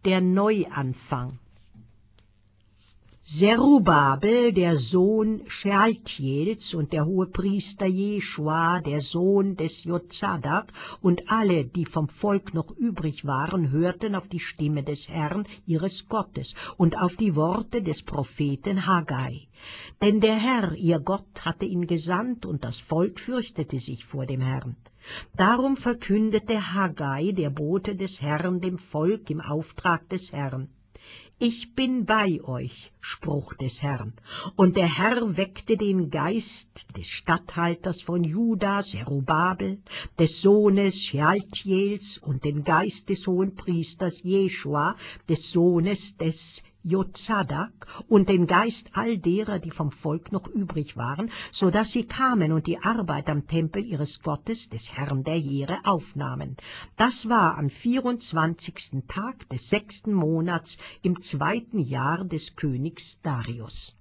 der Neuanfang. Zerubabel, der Sohn Shealtiels, und der Hohepriester Jeschua, der Sohn des Jozadak, und alle, die vom Volk noch übrig waren, hörten auf die Stimme des Herrn, ihres Gottes, und auf die Worte des Propheten Haggai. Denn der Herr, ihr Gott, hatte ihn gesandt, und das Volk fürchtete sich vor dem Herrn. Darum verkündete Haggai, der Bote des Herrn, dem Volk im Auftrag des Herrn: Ich bin bei euch, Spruch des Herrn. Und der Herr weckte den Geist des Statthalters von Juda, Zerubabel, des Sohnes Shealtiels, und den Geist des Hohenpriesters Jeschua, des Sohnes des Jozadak, und den Geist all derer, die vom Volk noch übrig waren, so dass sie kamen und die Arbeit am Tempel ihres Gottes, des Herrn der Heere, aufnahmen. Das war am 24. Tag des 6. Monats im 2. Jahr des Königs Darius.